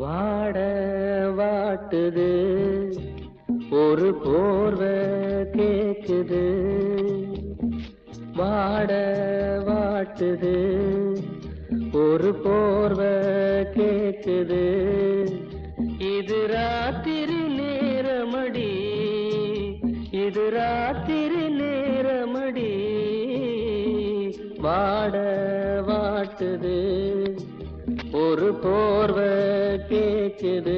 வாட வாட்டுது ஒரு போர்வை கேக்குது, வாட வாட்டுது ஒரு போர்வை கேக்குது. இது ராத்திரி நேரமடி, இது ராத்திரி நேரமடி, வாட வாட்டுது ஒரு போர்வை கேக்குது.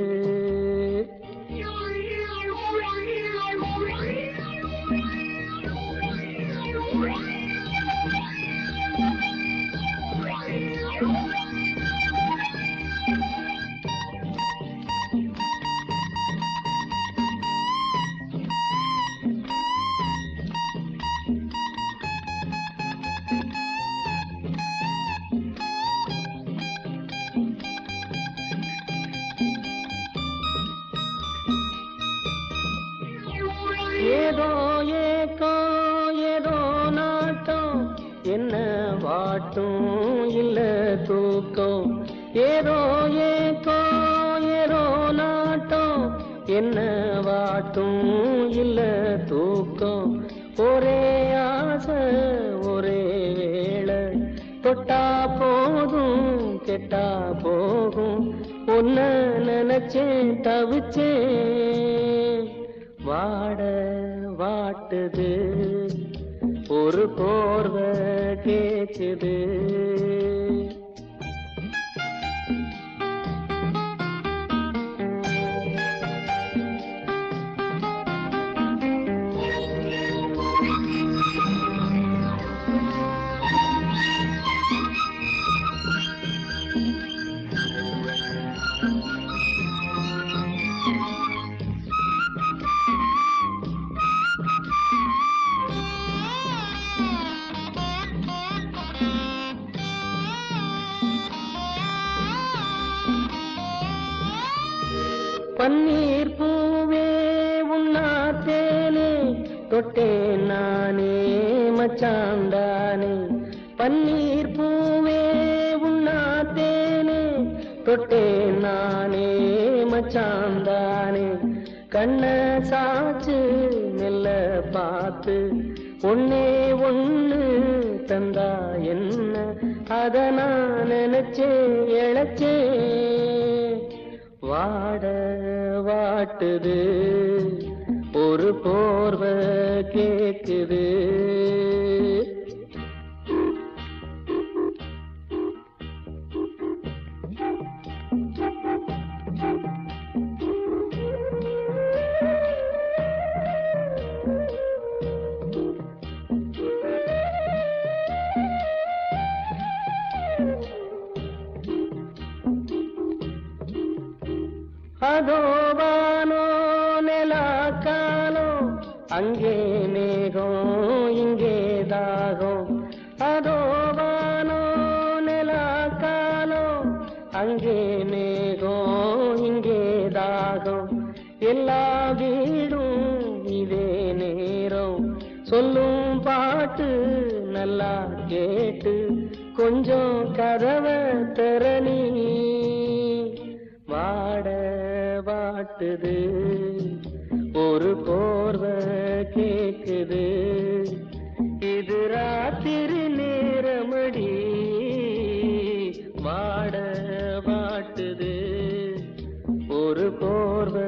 ஏதோ ஏக்கம் ஏதோ நாட்டம், என்ன வாட்டும் இல்ல தூக்கம். ஏதோ ஏக்கம் ஏதோ நாட்டம், என்ன வாட்டும் இல்ல தூக்கம். ஒரே ஆசை ஒரே வேளை, தொட்டா போதும் கெட்டா போகும். ஒன்ன நினைச்சேன் தவிச்சேன், வாட வாட்டுது ஒரு போர்வை கேக்குது. பன்னீர் பூவே உன்னாத்தேனே, தொட்டேன் நானே மச்சாந்தானே. பன்னீர் பூவே உன்னாத்தேனே, தொட்டேன் நானே மச்சாந்தானே. கண்ண சாச்சு மெல்ல பார்த்து ஒன்னே ஒண்ணு தந்தா என்ன, அத நான் நினைச்சே இழைச்சே. வாட வாட்டுது ஒரு போர்வை கேக்குது. அதோ வானோ நிலாக்காலோ, அங்கே மேகம் இங்கே தாகம். அதோ வானோ நிலாக்காலோ, அங்கே மேகம் இங்கே தாகம். எல்லா வீடும் இதே நேரம், சொல்லும் பாட்டு நல்லா கேட்டு கொஞ்சம் கதவை திறனி. வாட வாட்டுது ஒரு போர்வை கேக்குது. இது ராத்திரி நேரமடி, வாட வாட்டுது ஒரு போர்வை